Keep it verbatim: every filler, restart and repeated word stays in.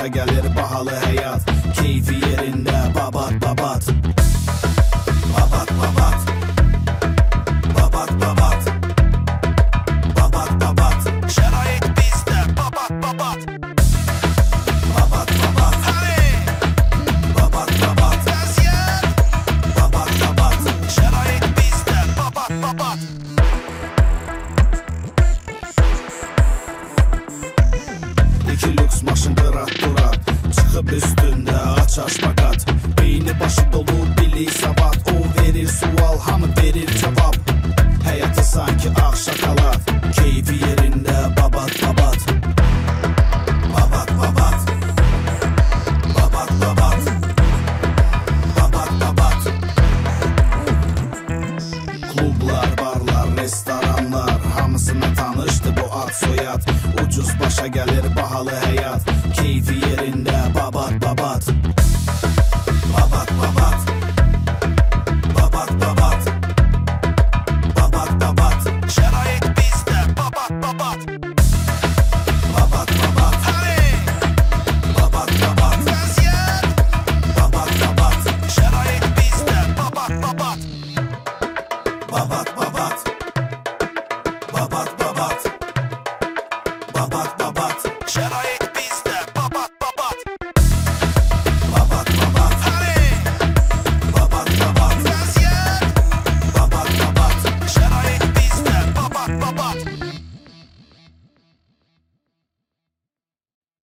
gelir bahalı hayat. Keyfi yerinde babat babat. Babat babat. Babat babat. Babat babat. Şerait bizde babat babat. Babat babat. Hey. Babat babat. Vaziyet. Babat babat. Şerait bizde babat babat. İki lüks maşın durat durat. Çıkıp üstünde açar şpagat. Beyni başı dolu bili sabat. O verir sual hamı verir cevap. Hayatı sanki ağ şakalat. Keyfi yerinde babat babat. Babat babat. Babat babat. Babat babat. Klublar, barlar, restoranlar, hamısına tanıştı bu ad soyad. Ucuz başa gelir bahalı hayat. Keyfi yerinde babat babat. Babat babat. Babat babat. Babat babat. Şerait bizde babat babat. Babat babat. Hey. Babat babat. Vaziyet. Babat babat. Şerait bizde babat babat. Babat